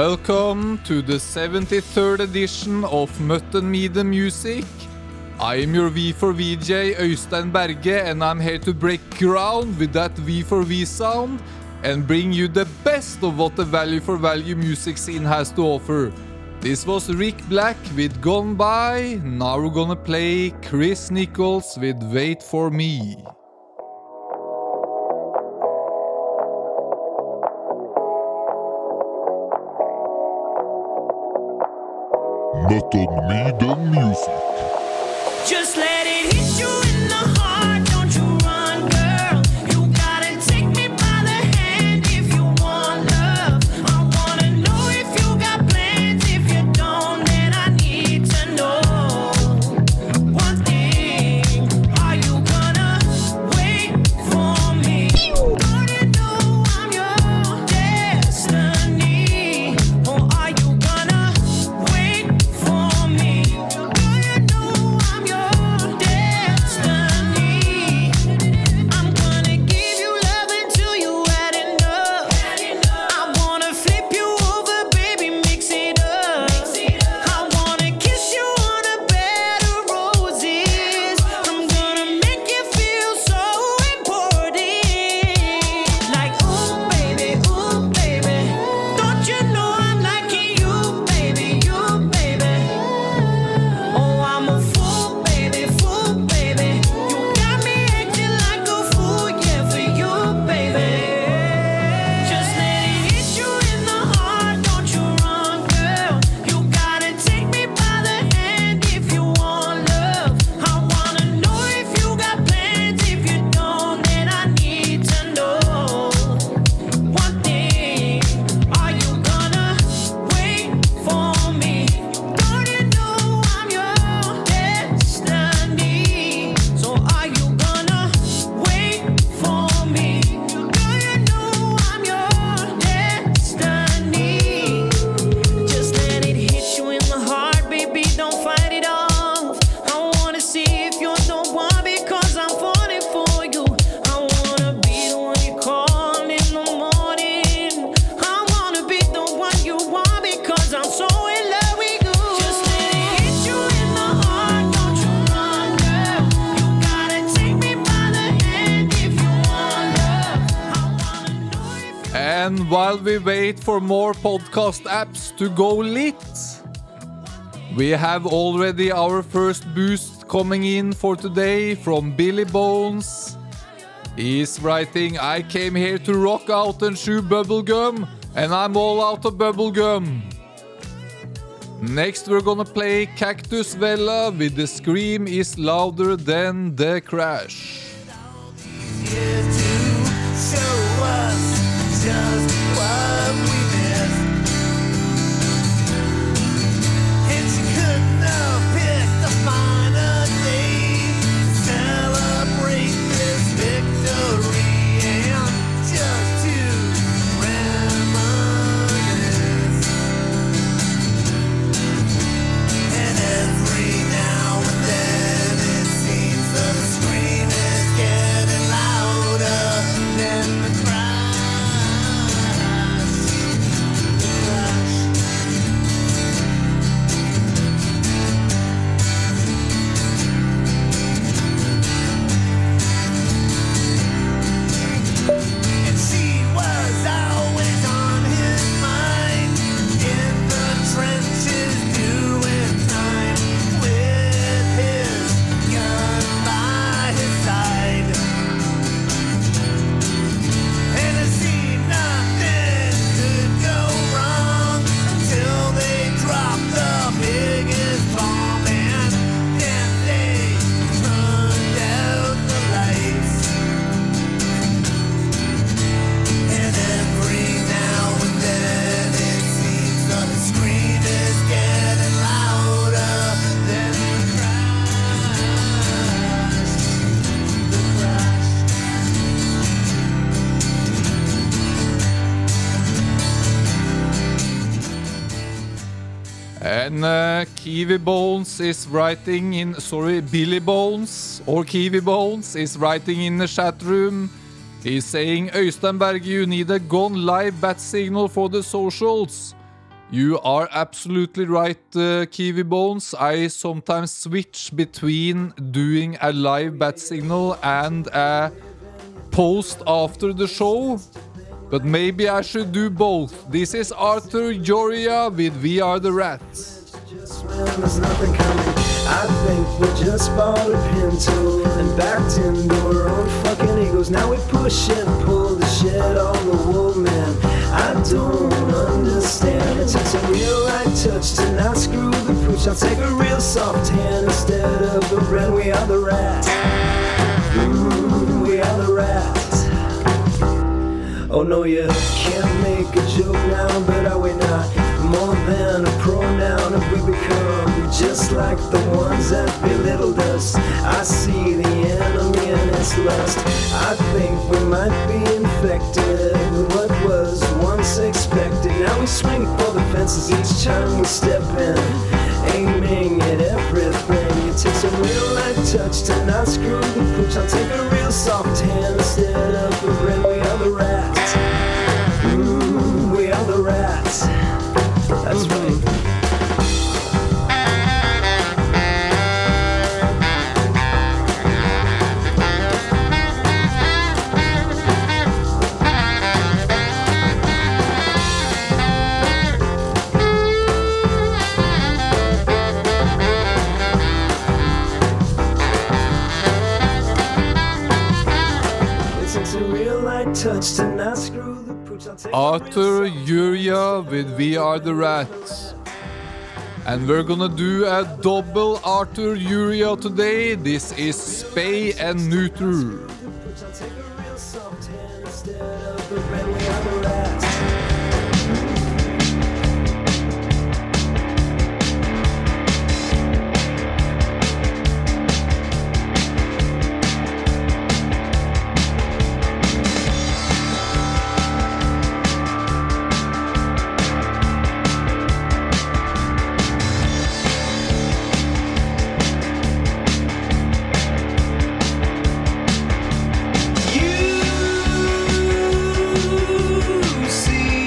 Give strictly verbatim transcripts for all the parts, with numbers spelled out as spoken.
Welcome to the seventy-third edition of Mutton Me The Music. I am your V four V J, Øystein Berge, and I'm here to break ground with that V four V sound and bring you the best of what the value for value music scene has to offer. This was Rick Black with Gone By. Now we're gonna play Chris Nichols with Wait For Me. Mutton Me The Music. Just let it hit you in the heart, don't you run, girl. You gotta take me by the hand if you want love. I wanna know if you got plans, if you don't, then I need to know. One thing, are you gonna wait for me? Gonna know I'm your destiny, or are you gonna wait for me? Gonna know I'm your And while we wait for more podcast apps to go lit, we have already our first boost coming in for today from Billy Bones. He's writing, I came here to rock out and chew bubblegum, and I'm all out of bubblegum. Next we're gonna play Cactus Vela with The Scream Is Louder Than The Crash. Just what we missed. And she couldn't have picked a finer day to celebrate this victory and just to reminisce. And every now and then it seems the scream is getting louder than the crash. And uh, Kiwi Bones is writing in, sorry, Billy Bones or Kiwi Bones is writing in the chat room. He's saying, Øystein Berge, you need a gone live bat signal for the socials. You are absolutely right, uh, Kiwi Bones. I sometimes switch between doing a live bat signal and a post after the show, but maybe I should do both. This is Arthur Joria with We Are the Rats. Just when there's nothing coming, I think we just bought a Pinto and backed into our own fucking egos. Now we push and pull the shit on the wool, man. I don't understand. It takes a real light touch to not screw the pooch. I'll take a real soft hand instead of the red. We are the rats. Mm, we are the rats. Oh no, you can't make a joke now, but are we not more than a pronoun? If we become just like the ones that belittled us, I see the enemy in its lust. I think we might be infected with what was once expected. Now we swing for the fences each time we step in, aiming at everything. It takes a real light touch to not screw the pooch. I'll take a real soft hand instead of the red. We are the rats. Mm, we are the rats. That's right. It takes a real light touch to not screw the pooch. I'll take a real Arthur soft- Uria with We Are the Rats. And we're gonna do a double Arthur Uria today. This is Spay and Neuter. I'll take a real soft hand instead of the red. We are the rats. You see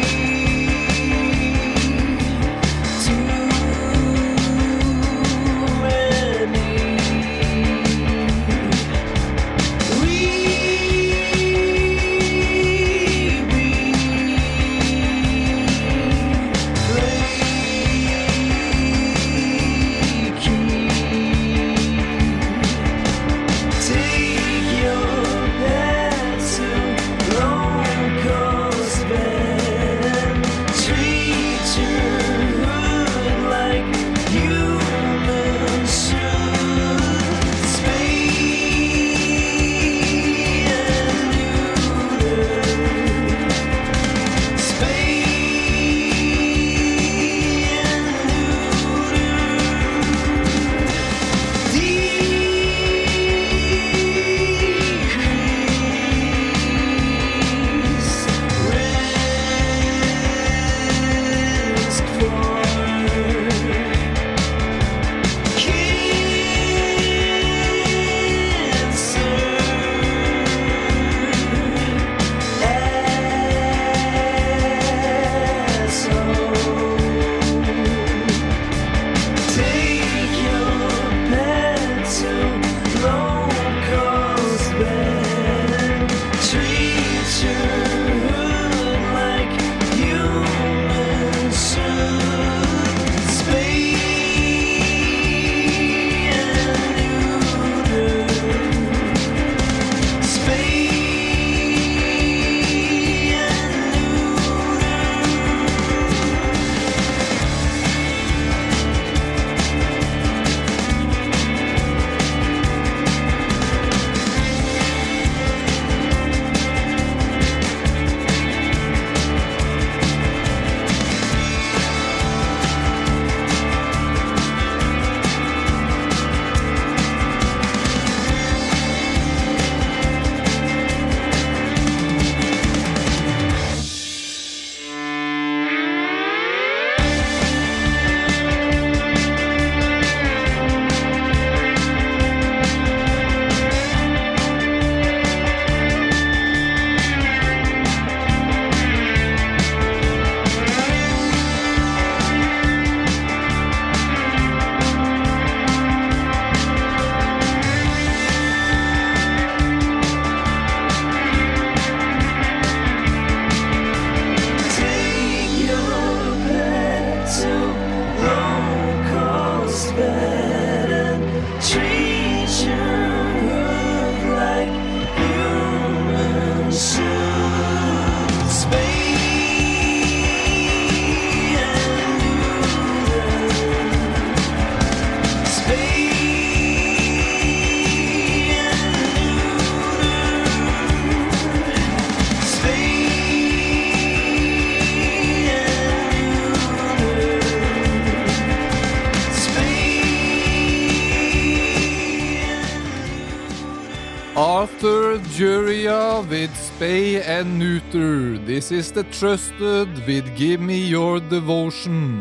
Arthur Juria with Spay and Neuter. This is The Trusted with Give Me Your Devotion.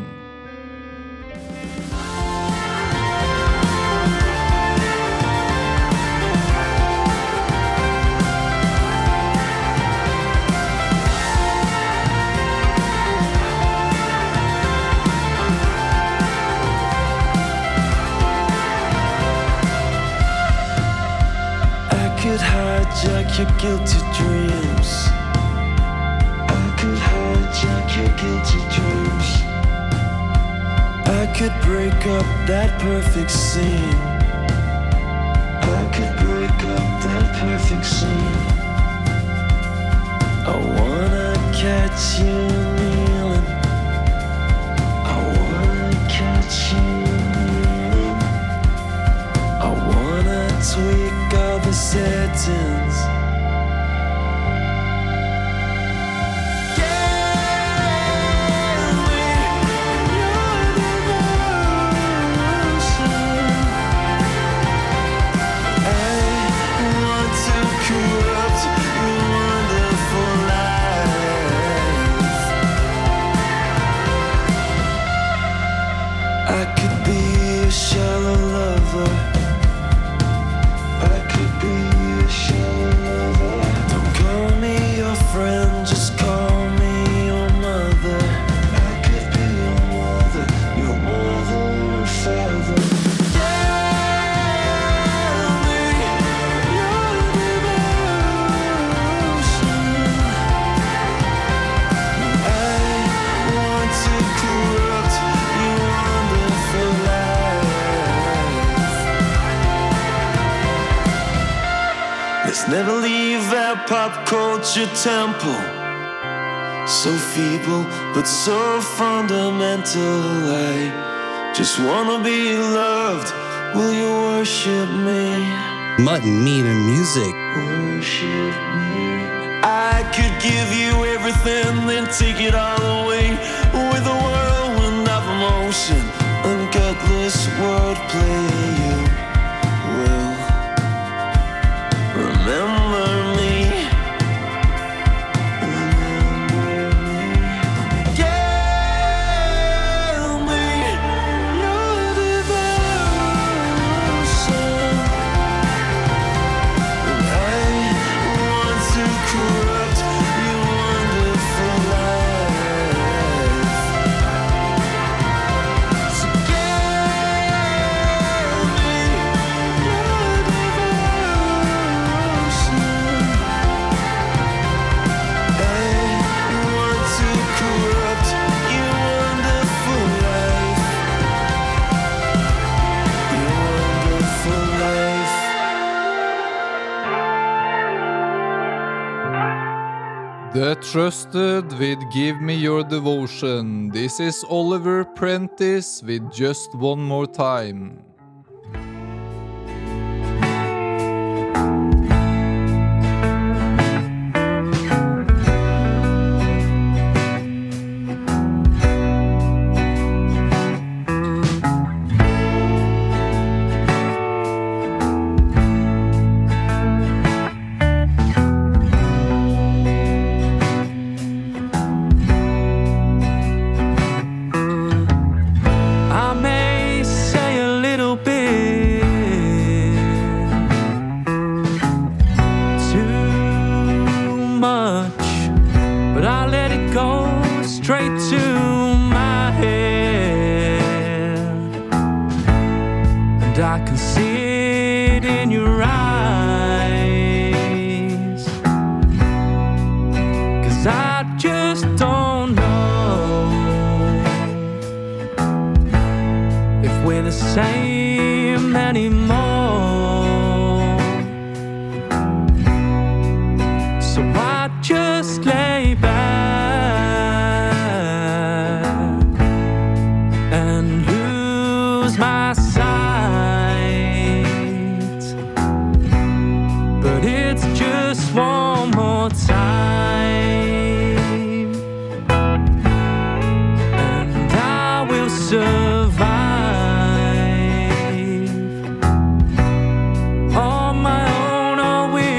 Could hijack your guilty dreams. I could hijack your guilty dreams. I could break up that perfect scene. I could break up that perfect scene. I wanna catch you kneeling. I wanna catch you kneeling. I wanna tweak all the settings. Never leave our pop culture temple. So feeble, but so fundamental. I just wanna be loved. Will you worship me? Mutton Meat and Music. Worship me. I could give you everything, then take it all away. With a whirlwind of emotion and gutless wordplay. You will remember me. Remember me. Give me your devotion. I want to corrupt your wonderful life. So give me your devotion. I want to corrupt your wonderful life. Your wonderful life. The Trusted with Give Me Your Devotion. This is Oliver Prentice with Just One More Time. I may say a little bit too much, but I let it go straight to my head, and I can see it in your eyes, 'cause I just don't know if we're the same anymore. So I just lay back and lose my sight. But it's just one more time, and I will survive. On my own, or will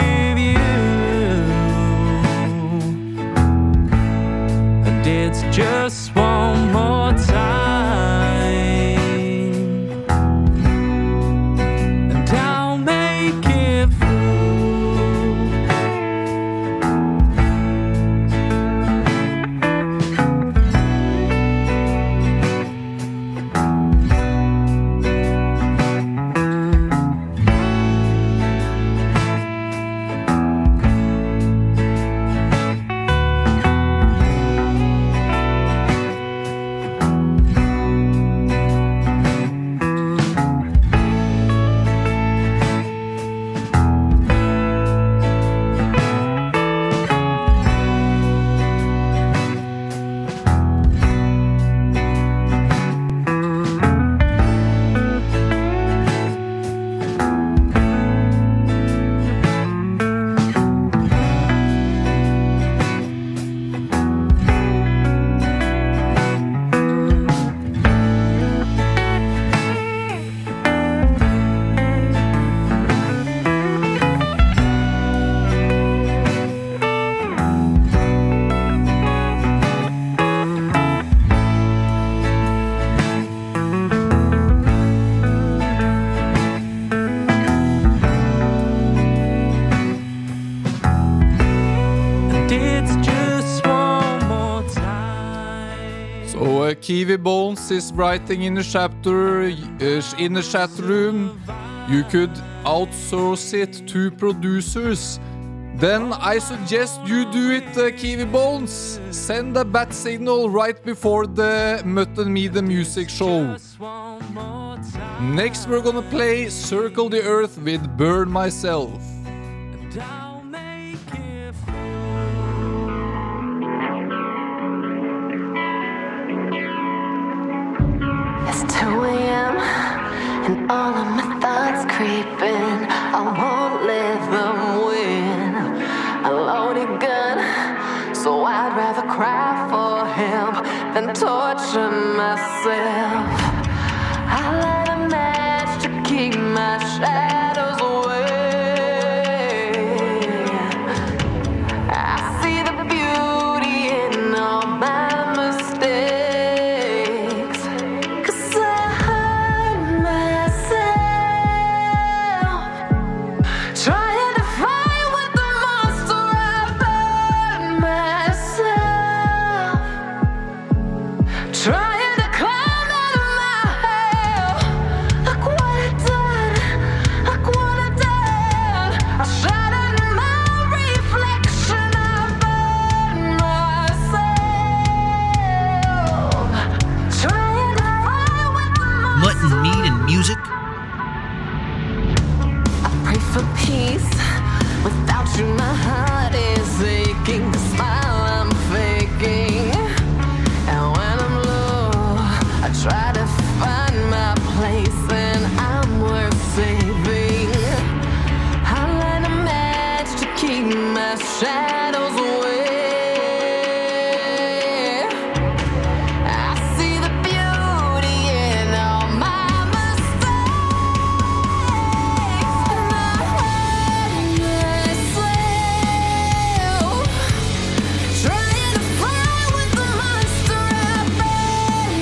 Kiwi Bones is writing in a chapter uh, in a chat room. You could outsource it to producers. Then I suggest you do it, uh, Kiwi Bones. Send a bat signal right before the Mutton Me the Music show. Next we're gonna play Circle the Earth with Burn Myself. It's two a.m. and all of my thoughts creeping. I won't let them win. A loaded gun, so I'd rather cry for him than torture myself. I light a match to keep my shadows away. I see the beauty in all my mistakes, 'cause I hurt myself trying to fight with the monster. I burn myself trying to climb out of my hell. Look what I done, look what I done. I shot at my reflection. I burn myself trying to fight with the monster. Mutton meat and music. I pray for peace. Without you, my heart is aching. The smile I'm faking. And when I'm low, I try to find my place, and I'm worth saving. I light a match to keep my shadows away. I see the beauty in all my mistakes, and I hurt myself trying to fight with the monster. I burn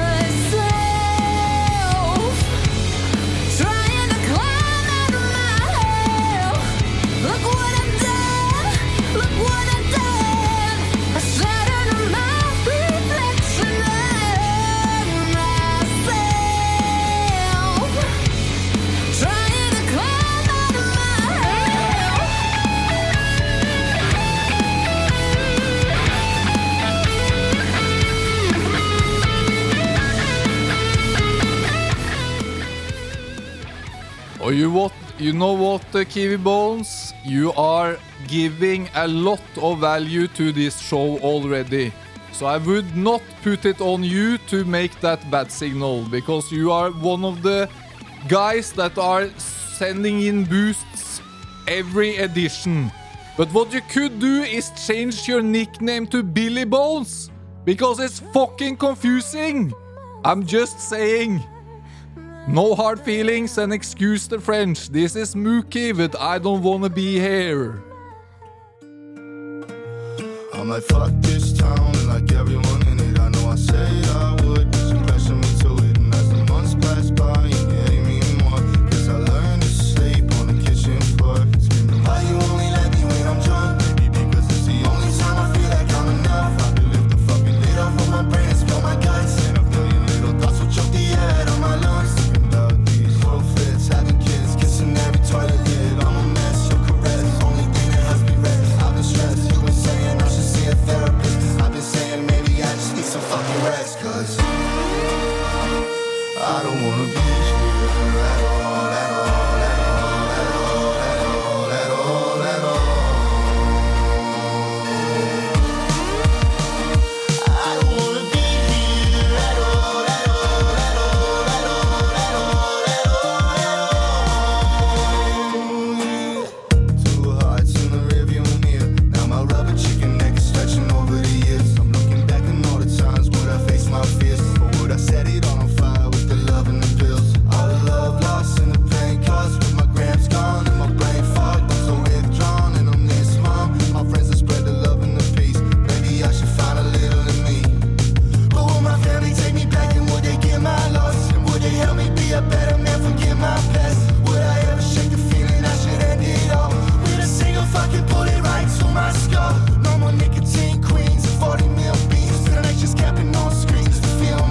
myself trying to climb out of my hell. Look what I done, look what I done. I shattered my reflection. I hurt myself trying to climb out of my hell. Oh, you what? You know what, uh, Kiwi Bones? You are giving a lot of value to this show already. So I would not put it on you to make that bad signal, because you are one of the guys that are sending in boosts every edition. But what you could do is change your nickname to Billy Bones, because it's fucking confusing. I'm just saying. No hard feelings and excuse the French. This is Mookie with I Don't Wanna Be Here. I'm like, fuck this town, and like everyone in it, I know I said I would, but you pressure me to it, and as the months pass by, you hate me more. Guess I learned to sleep on the kitchen floor, screaming, why you only let me when I'm drunk, baby, because it's the only time I feel like I'm enough. I could lift the fucking lid off of my brain and spill my guts, and a billion little thoughts will choke the air out of my lungs. Thinking about these whole fits, having kids, kissing every toilet lid. I'm a mess, your caress, only thing that helps me rest. I've been stressed, you've been saying I should see a therapist. I've been saying maybe I just need some fucking rest, 'cause I don't wanna be here at all, at all, at all, at all, at all, at all, at all. I don't wanna be here at all, at all, at all, at all, at all, at all, at all. Two hearts in the rearview mirror. Now my rubber chicken neck is stretching over the years. I'm looking back and all the times would I face my fears, or would I set it on fire with the love and the pills? All the love lost and the pain caused, with my grams gone and my brain fogged. I'm so withdrawn and I'm this mom. My friends have spread the love and the peace. Maybe I should find a little in me. But will my family take me back, and would they get my loss? And would they help me be a better man, forget my past? Would I ever shake the feeling I should end it all with a single fucking bullet right to my skull? No more nicotine queens and forty mil beans, and I just capping on screens to feel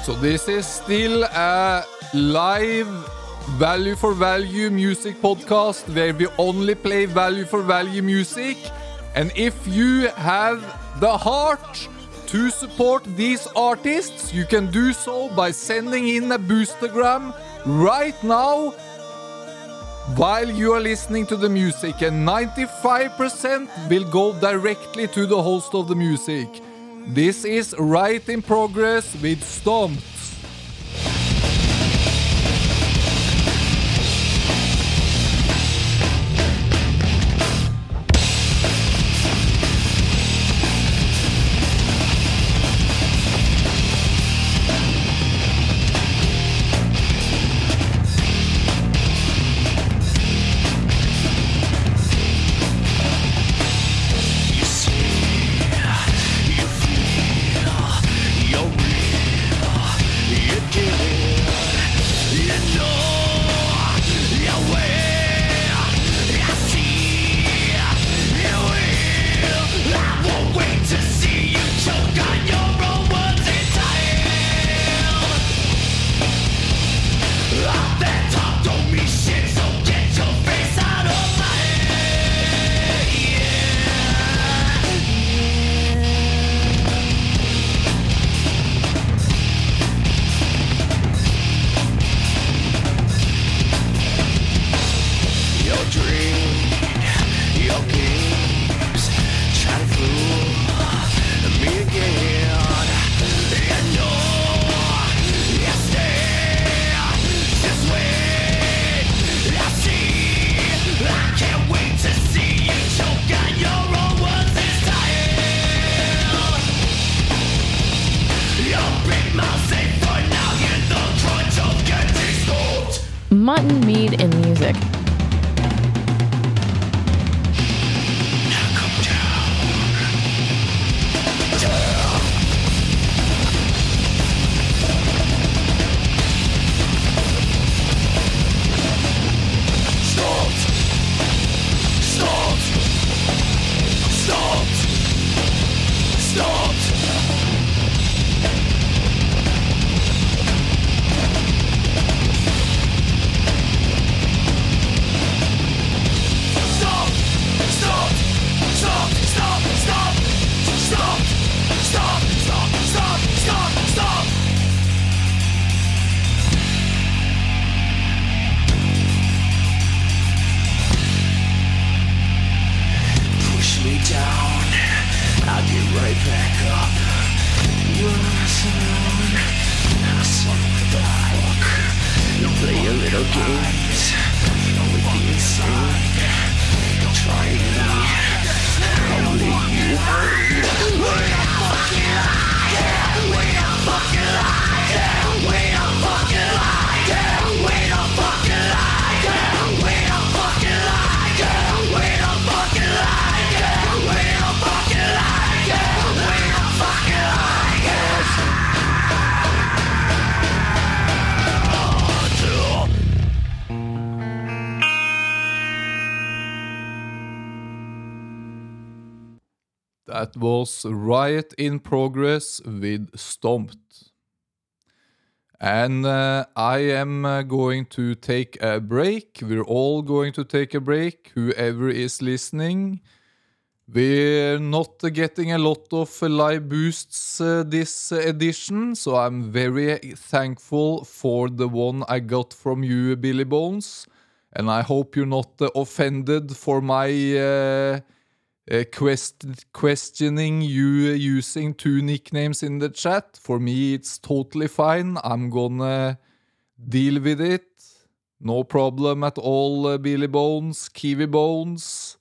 So this is still a live value for value music podcast where we only play value for value music. And if you have the heart to support these artists, you can do so by sending in a boostergram right now while you are listening to the music, and ninety-five percent will go directly to the host of the music. This is Right in Progress with Stomped. Mutton Mead in Music. That was Riot in Progress with Stomped. And uh, I am uh, going to take a break. We're all going to take a break, whoever is listening. We're not uh, getting a lot of uh, live boosts uh, this uh, edition, so I'm very thankful for the one I got from you, Billy Bones. And I hope you're not uh, offended for my... Uh, Uh, quest- questioning you uh, using two nicknames in the chat. For me, it's totally fine. I'm gonna deal with it. No problem at all, uh, Billy Bones, Kiwi Bones.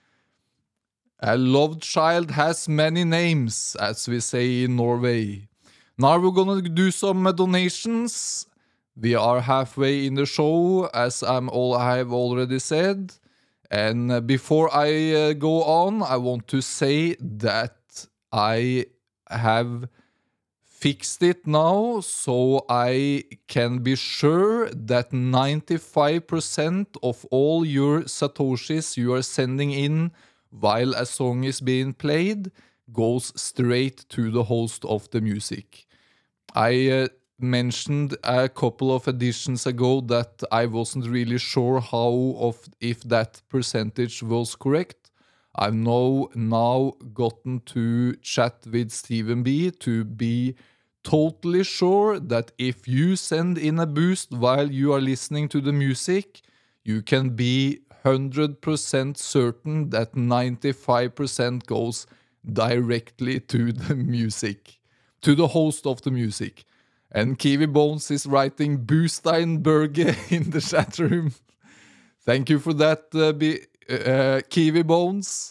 A loved child has many names, as we say in Norway. Now we're gonna do some uh, donations. We are halfway in the show, as I'm all I have already said. And uh, before I uh, go on, I want to say that I have fixed it now, so I can be sure that ninety-five percent of all your Satoshis you are sending in while a song is being played goes straight to the host of the music. I uh, mentioned a couple of editions ago that I wasn't really sure how of if that percentage was correct. I've now now gotten to chat with Stephen B to be totally sure that if you send in a boost while you are listening to the music, you can be one hundred percent certain that ninety-five percent goes directly to the music, to the host of the music. And Kiwi Bones is writing Bustein Berge in the chat room. Thank you for that, uh, be, uh, Kiwi Bones.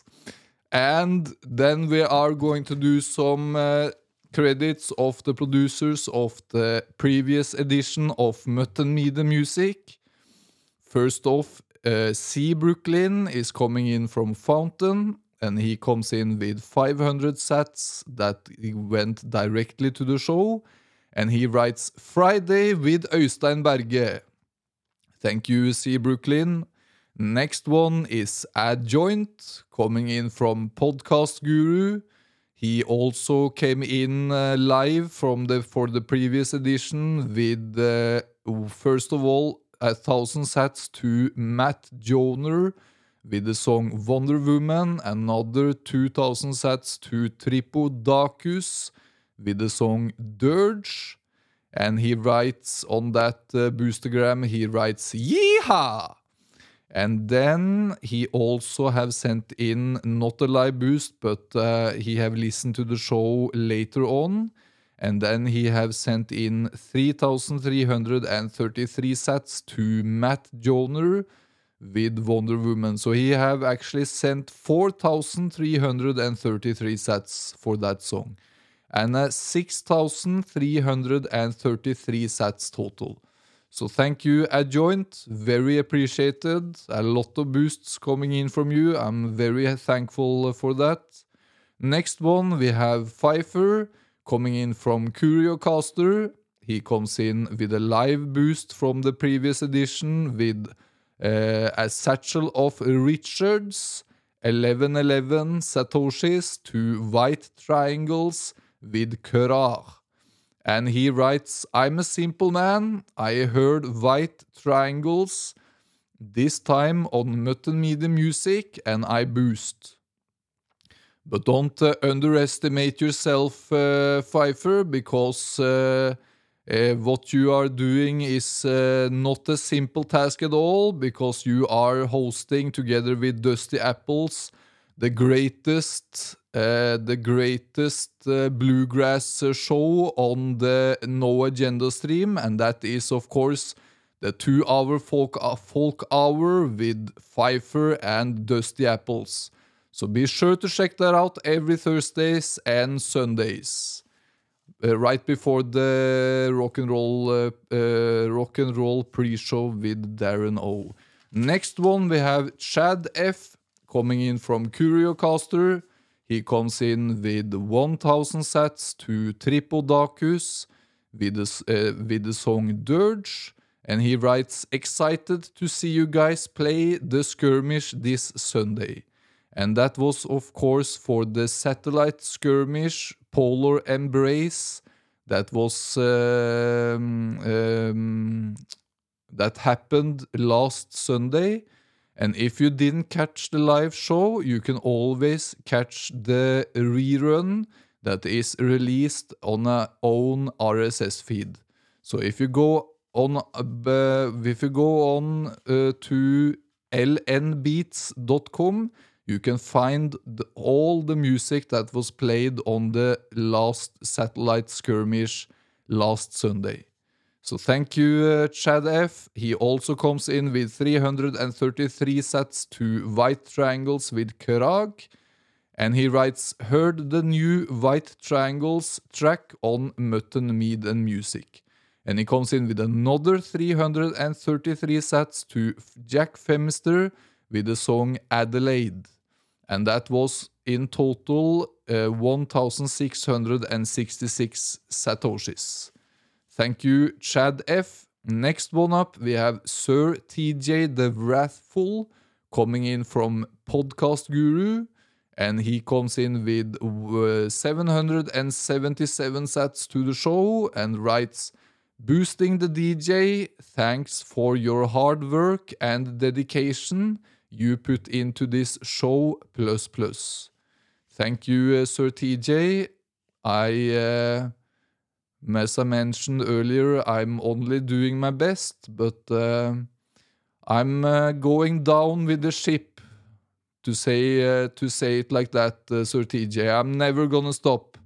And then we are going to do some uh, credits of the producers of the previous edition of Mutton Mead Music. First off, uh, C. Brooklyn is coming in from Fountain, and he comes in with five hundred sats that went directly to the show. And he writes Friday with Øystein Berge. Thank you, C. Brooklyn. Next one is Adjoint, coming in from Podcast Guru. He also came in uh, live from the for the previous edition with, uh, first of all, a thousand sats to Matt Joner with the song Wonder Woman. Another two thousand sats to Tripodacus with the song Dirge. And he writes on that uh, boostergram, he writes Yeehaw! And then he also have sent in not a live boost, but uh, he have listened to the show later on. And then he have sent in three thousand three hundred thirty-three sats to Matt Joner with Wonder Woman. So he have actually sent four thousand three hundred thirty-three sats for that song. And uh, six thousand three hundred thirty-three sats total. So thank you, Adjoint. Very appreciated. A lot of boosts coming in from you. I'm very thankful for that. Next one, we have Pfeiffer coming in from Curiocaster. He comes in with a live boost from the previous edition with uh, a satchel of Richards, eleven eleven Satoshis to white triangles with Courage. And he writes, I'm a simple man. I heard white triangles this time on Mutton Mead Music and I boost. But don't uh, underestimate yourself, uh, Pfeiffer, because uh, uh, what you are doing is uh, not a simple task at all, because you are hosting together with Dusty Apples the greatest uh, the greatest uh, bluegrass uh, show on the No Agenda stream, and that is of course the two-hour folk, uh, folk hour with Pfeiffer and Dusty Apples. So be sure to check that out every Thursdays and Sundays, uh, right before the rock and roll uh, uh, rock and roll pre-show with Darren O. Next one we have Chad F coming in from Curiocaster. He comes in with one thousand sats to Tripodacus with the, uh, with the song Dirge. And he writes, excited to see you guys play the skirmish this Sunday. And that was, of course, for the satellite skirmish Polar Embrace that was um, um, that happened last Sunday. And if you didn't catch the live show, you can always catch the rerun that is released on our own R S S feed. So if you go on, uh, if you go on uh, to l n beats dot com, you can find the, all the music that was played on the last satellite skirmish last Sunday. So thank you, uh, Chad F. He also comes in with three hundred thirty-three sats to White Triangles with Courage. And he writes, heard the new White Triangles track on Mutton Mead and Music. And he comes in with another three hundred thirty-three sats to Jack Femister with the song Adelaide. And that was in total uh, one thousand six hundred sixty-six satoshis. Thank you, Chad F. Next one up, we have Sir T J the Wrathful coming in from Podcast Guru. And he comes in with uh, seven hundred seventy-seven sats to the show and writes, Boosting the D J, thanks for your hard work and dedication you put into this show plus plus. Thank you, uh, Sir T J. I, uh, as I mentioned earlier, I'm only doing my best, but uh, I'm uh, going down with the ship, to say uh, to say it like that, uh, Sir T J. I'm never gonna stop.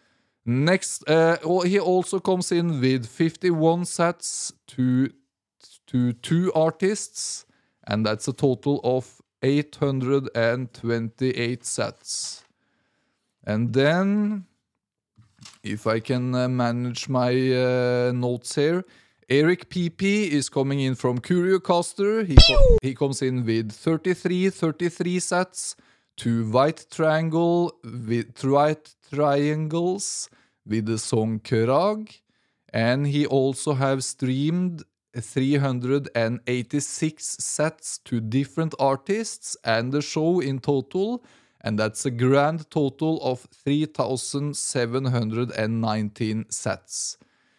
Next, uh, oh, he also comes in with fifty-one sats to to two artists, and that's a total of eight hundred twenty-eight sats. And then, if I can uh, manage my uh, notes here, Eric P P is coming in from CurioCaster. He, co- he comes in with thirty-three, thirty-three sats, two white triangle with white triangles with the song Krag, and he also have streamed three hundred eighty-six sets to different artists and the show in total, and that's a grand total of three thousand seven hundred nineteen sets.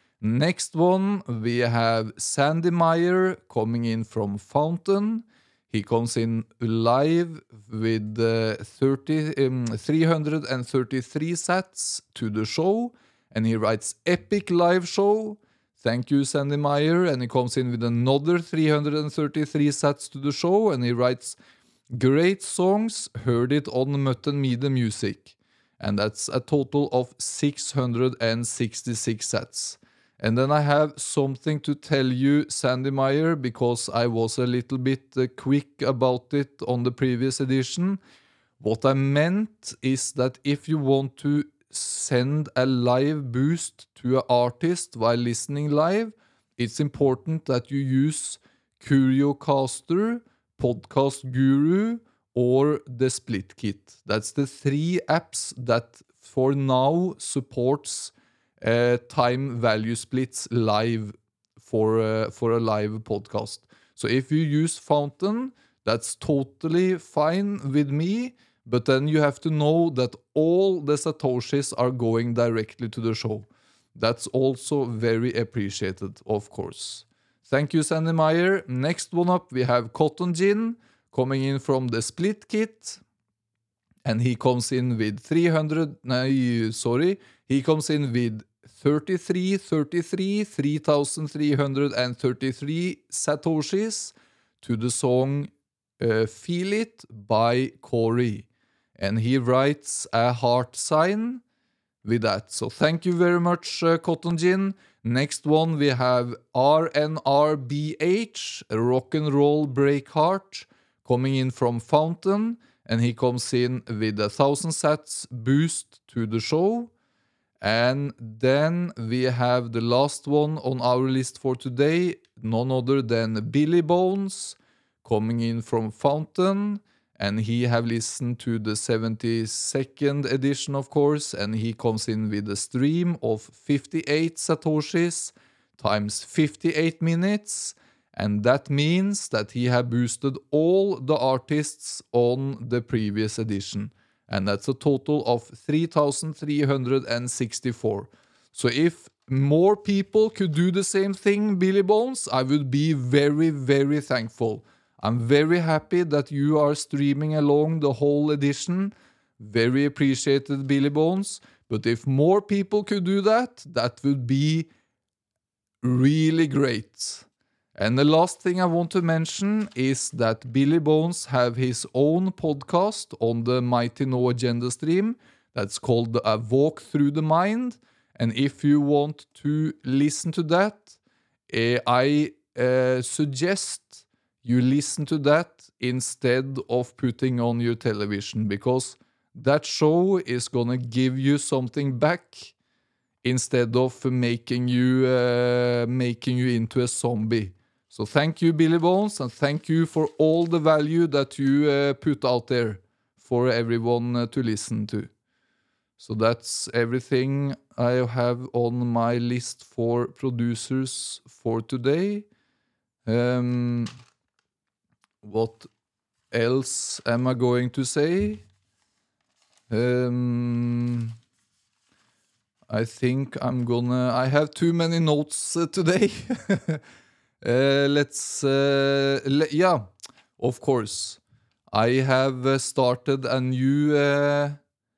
Next one, we have Sandy Meyer coming in from Fountain. He comes in live with uh, thirty, um, three hundred thirty-three sats to the show, and he writes Epic Live Show. Thank you, Sandy Meyer. And he comes in with another three hundred thirty-three sats to the show, and he writes Great songs, heard it on Mutton Media Music. And that's a total of six hundred sixty-six sats. And then I have something to tell you, Sandy Meyer, because I was a little bit uh, quick about it on the previous edition. What I meant is that if you want to send a live boost to an artist while listening live, it's important that you use CurioCaster, Podcast Guru, or the Split Kit. That's the three apps that for now supports uh, time value splits live for uh, for a live podcast. So if you use Fountain, that's totally fine with me, but then you have to know that all the Satoshis are going directly to the show. That's also very appreciated, of course. Thank you, Sandy Meyer. Next one up, we have Cotton Gin coming in from the Split Kit. And he comes in with three hundred, no, sorry, he comes in with thirty-three, thirty-three, three thousand three hundred thirty-three Satoshis to the song uh, Feel It by Corey. And he writes a heart sign with that. So thank you very much, uh, Cotton Gin. Next one, we have R N R B H, Rock and Roll Breakheart, coming in from Fountain. And he comes in with a thousand sats boost to the show. And then we have the last one on our list for today, none other than Billy Bones, coming in from Fountain. And he have listened to the seventy-second edition, of course, and he comes in with a stream of fifty-eight Satoshis times fifty-eight minutes. And that means that he have boosted all the artists on the previous edition. And that's a total of three thousand three hundred sixty-four. So if more people could do the same thing, Billy Bones, I would be very, very thankful. I'm very happy that you are streaming along the whole edition. Very appreciated, Billy Bones. But if more people could do that, that would be really great. And the last thing I want to mention is that Billy Bones have his own podcast on the Mighty No Agenda stream. That's called A Walk Through the Mind. And if you want to listen to that, eh, I uh, suggest you listen to that instead of putting on your television, because that show is gonna give you something back instead of making you uh, making you into a zombie. So thank you, Billy Bones, and thank you for all the value that you uh, put out there for everyone uh, to listen to. So that's everything I have on my list for producers for today. Um, what else am I going to say? Um, I think I'm gonna... I have too many notes uh, today. uh, let's... Uh, le- yeah, of course. I have uh, started a new... Uh,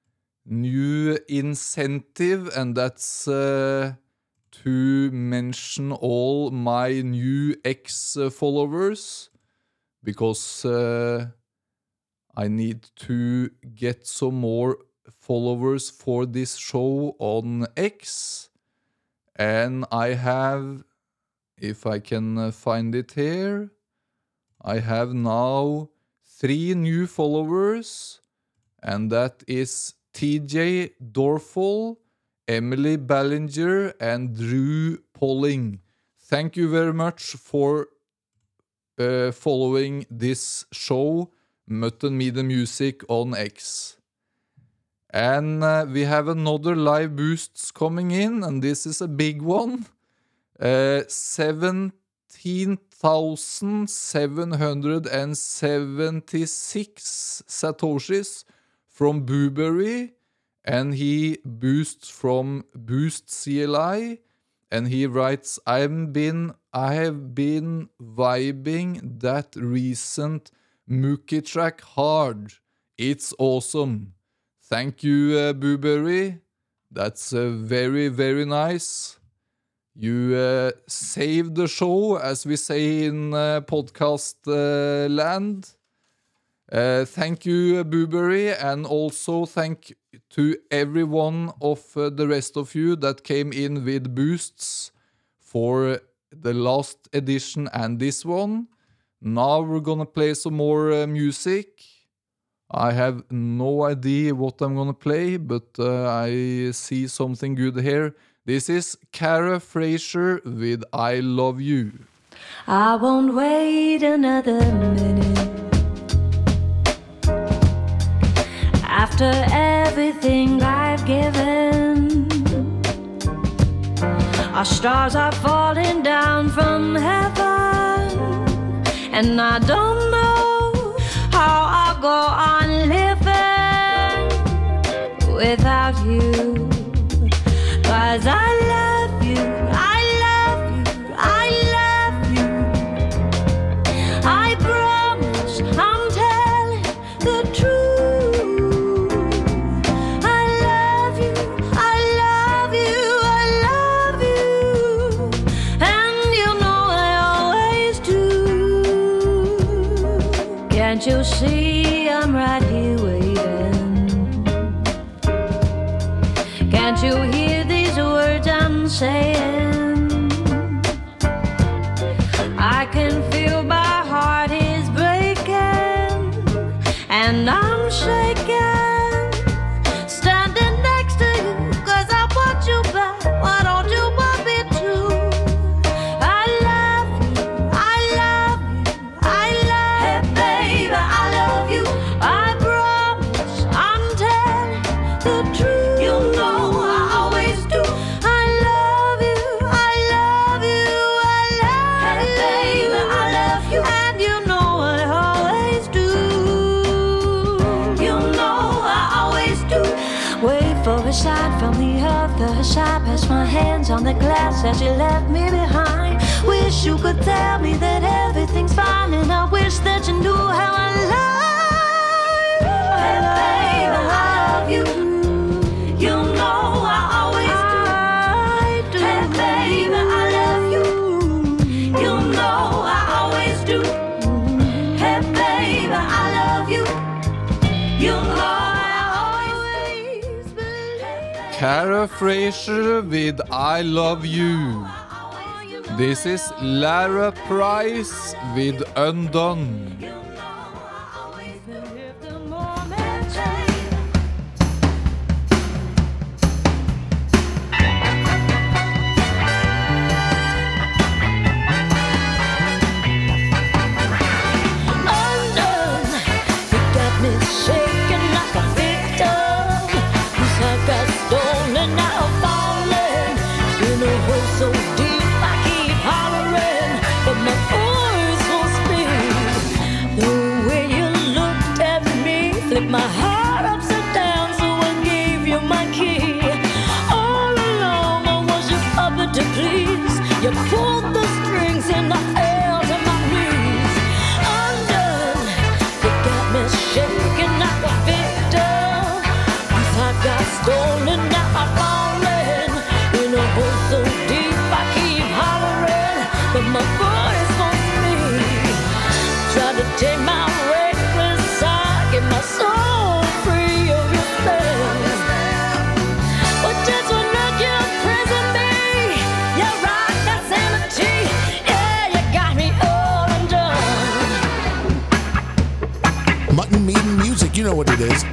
new incentive, and that's uh, to mention all my new ex-followers, because uh, I need to get some more followers for this show on X, and I have, if I can uh, find it here, I have now three new followers, and that is T J Dorfel, Emily Ballinger, and Drew Polling. Thank you very much for uh, following this show, Mutton Me the Music on X. And uh, we have another live boosts coming in, and this is a big one. Uh, seventeen thousand seven hundred seventy-six satoshis from Booberry, and he boosts from Boost C L I, and he writes, I've been, I have been vibing that recent Mookie track hard. It's awesome. Thank you, uh, Booberry. That's uh, very, very nice. You uh, saved the show, as we say in uh, podcast uh, land. Uh, thank you, Booberry, and also thank to every one of uh, the rest of you that came in with boosts for the last edition and this one. Now we're gonna play some more uh, music. I have no idea what I'm gonna play, but uh, I see something good here. This is Cara Fraser with I Love You. I won't wait another minute. After everything I've given, our stars are falling down from heaven, and I don't know how I'll go on living without you. 'Cause I love you, I love you, I love you. I promise I'm telling the truth. I love you, I love you, I love you. And you know I always do. Can't you see I'm right here waiting? Can't you hear these words I'm saying? I can feel my heart is breaking, and I'm shaking, standing next to you, 'cause I want you back. Why don't you want me to? I love you, I love you, I love you. Hey baby, I love you. I promise I'm telling the truth. You know I always do. I love you, I love you, I love you. Hey baby, I love you. And you know I always do. You know I always do. Wait for a sign from the other side. Pass my hands on the glass as you left me behind. Wish you could tell me that everything's fine, and I wish that you knew how I love you. Hey baby, I love you. You know I always do. I do. Hey baby, I love you. You know I always do. Hey baby, I love you. You know I always believe. Cara Fraser with I Love You. This is Lara Price with Undone. Undone, you got me shaking like a victim whose heart got stolen, now falling in a hole so deep I keep hollering, but my voice won't speak. The what it is.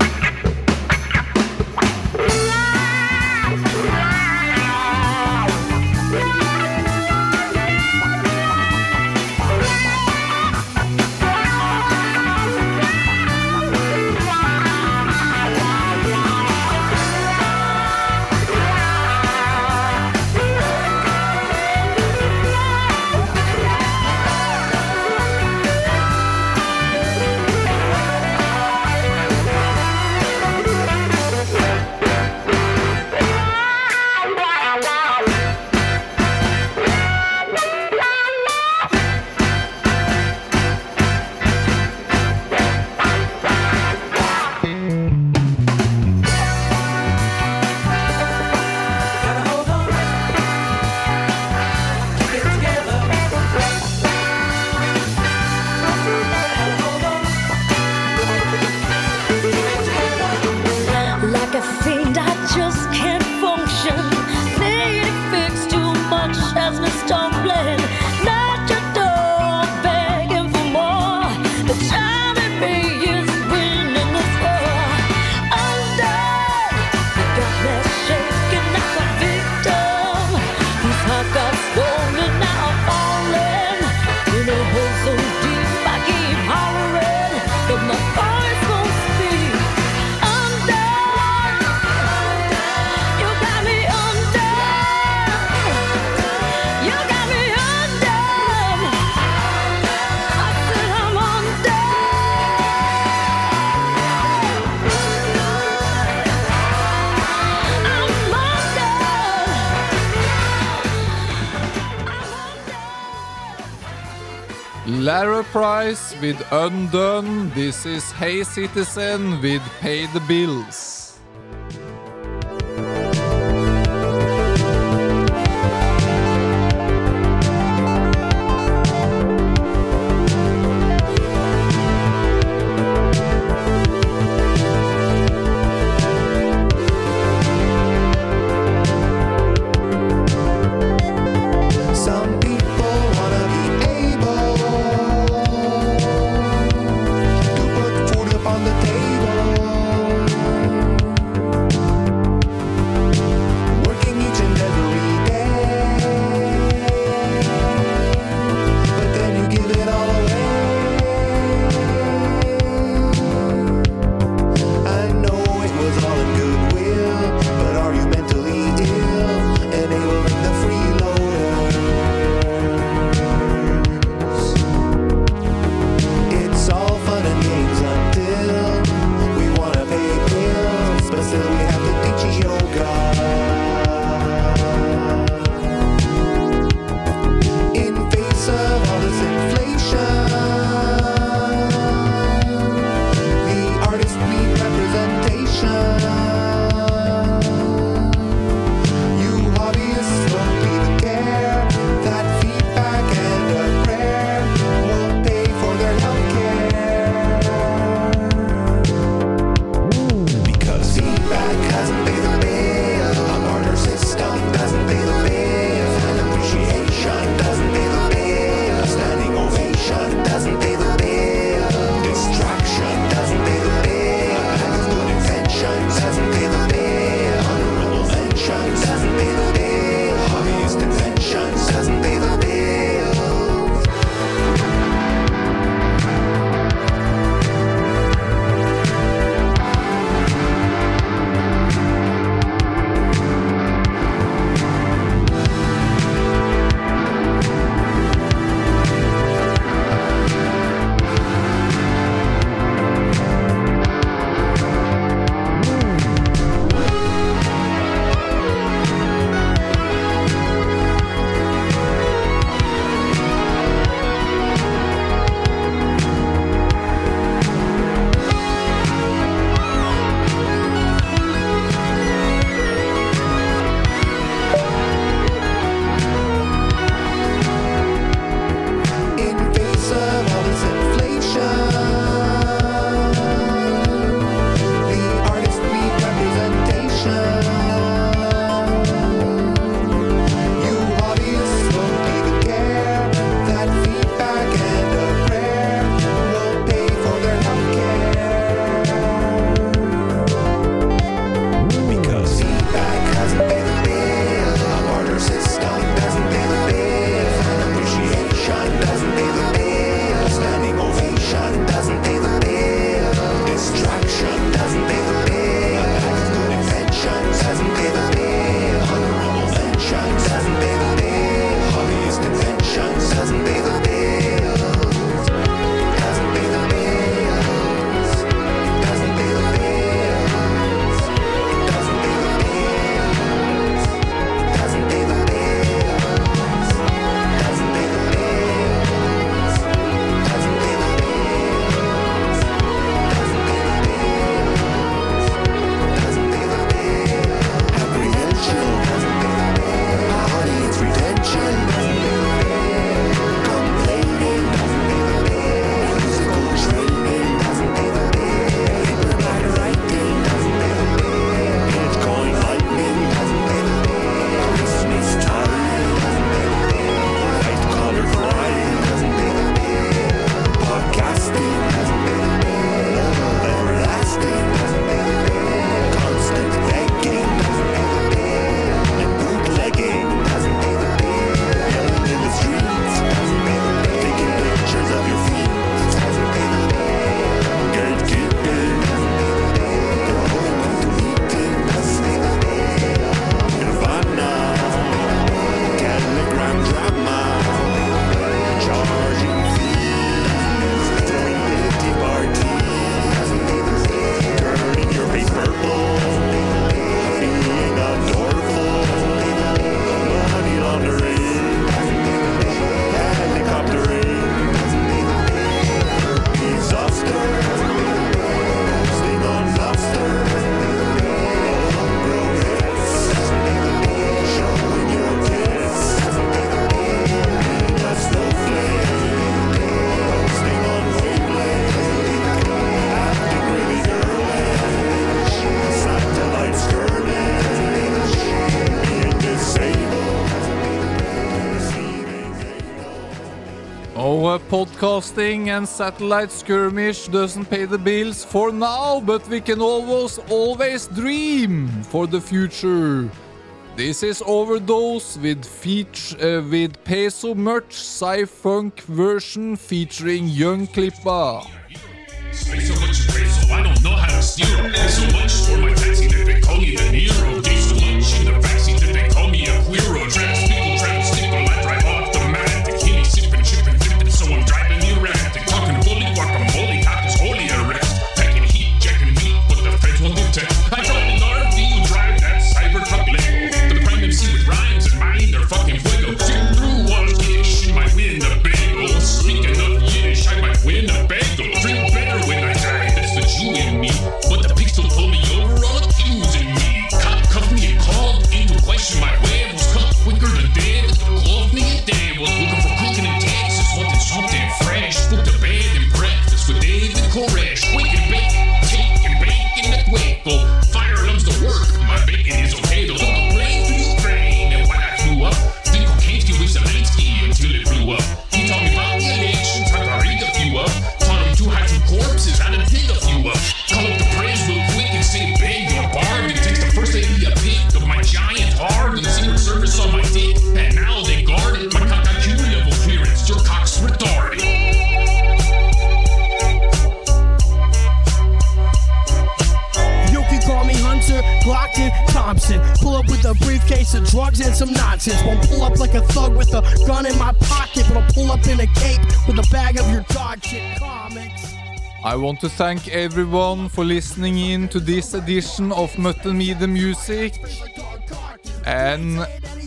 Like a fiend, I just can't function. Need to fix too much has me stumbling. Not your door, begging for more. The time in me is winning this war. I'm done. You got me shaking like a victim. These hearts got stolen, now I'm falling. In a hole so deep, I keep hollering, but my voice won't speak. I'm done. You got me undone. You got me undone. I said I'm undone. I'm undone. Lara Price with Undone. This is Hey Citizen with Pay the Bills. Some people wanna be able to put food upon the table. podcasting and satellite skirmish doesn't pay the bills for now, but we can always, always dream for the future. This is Overdose with feat- uh, with Peso Merch Sci-Funk version featuring Young Klippa. Pay so much, pay so I don't know how to steal. Pay so much for my taxi that they call me the Nero. Pay so much in the backseat that they call me a queero. Trap stickle, trap stickle, I drive automatic. Henny sipping, chipping, dipping, so I'm driving erratic. Talking bully, guacamole, cock is holy arrest. Packing heat, jacking meat, but the feds won't detect. I drive an R V, you drive that Cybertruck Lego. But the prime M C with rhymes and mine, they're fucking fuego. Shooting through all Yiddish, you might win the bagel. Speaking of Yiddish, I might win a bagel. Drink better when I die, that's the Jew in me. But the pigs still pull me over, all accusing me. Cop cuffed me and called into question my wables. Cut quicker than dead, called me a devil. Looking for cooking in Texas, wanted something fresh. Booked a bed and breakfast with David Koresh. Wake and bake, take and bake in the Waco. Fire alarms to work, my bacon is okay though. Took a plane to Ukraine, and when I flew up, the Kokansky with Zelensky until it blew up. He taught me about the election, tried to read a few up. Taught him to hide two corpses, how to dig a few up. Call up the press real quick and say, beg your pardon. It takes the first lady a pic of my giant heart and the Secret Service on my dick, and now they guard it. My cock got Q level clearance, your cock's retarded. You can call me Hunter, Glockton, Thompson. Pull up with a briefcase of drugs and some nonsense. Won't pull up like a thug with a gun in my pocket, but I'll pull up in a cape with a bag of your dog shit comics. I want to thank everyone for listening in to this edition of Mutton Me the Music, and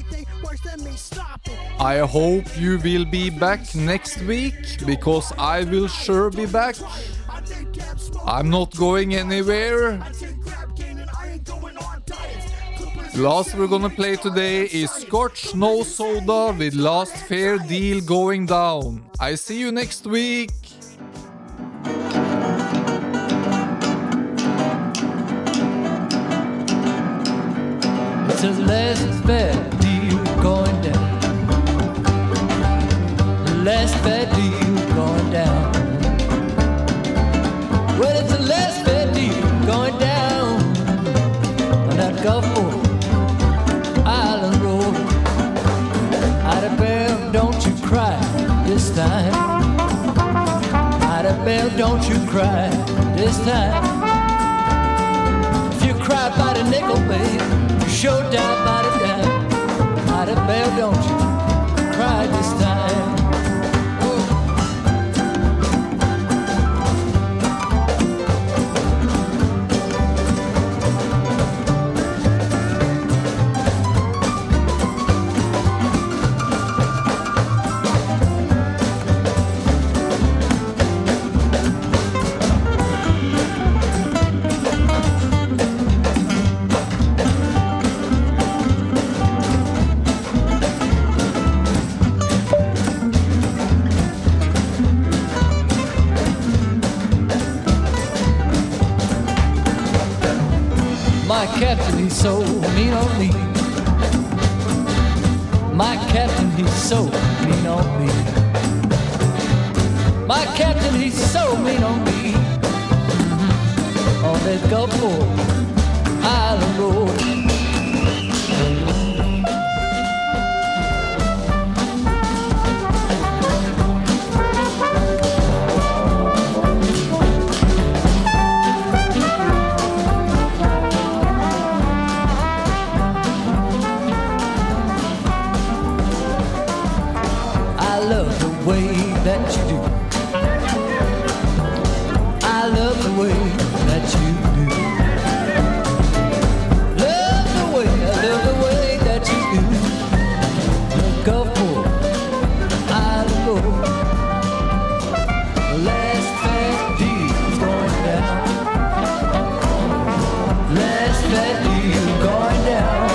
I hope you will be back next week, because I will sure be back. I'm not going anywhere. Last we're gonna play today is Scotch No Soda with Last Fair Deal Going Down. I see you next week. It's a last fair deal going down. The last fair deal going down. Well, it's a last fair deal going down on that Gulfport Island Road. Ida Bell, don't you cry this time. Ida Bell, don't you cry this time. If you cry by the nickel, babe, sure die by the dime. Ida Bell, don't you cry this time. My captain, he's so mean on me. My captain, he's so mean on me. My captain, he's so mean on me. Mm-hmm. On that Gulfport Island Road. That you do. I love the way that you do. Love the way, I love the way that you do. The Gulfport Island Road. The last fat deal's going down. Last fat deal going down.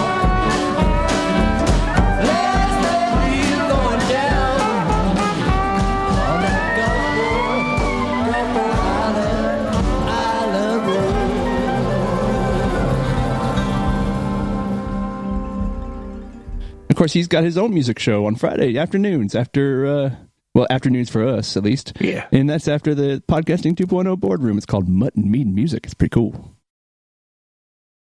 Of course, he's got his own music show on Friday afternoons after uh, Well, afternoons for us, at least. Yeah. And that's after the Podcasting two point oh boardroom. It's called Mutton Meat and Music. It's pretty cool.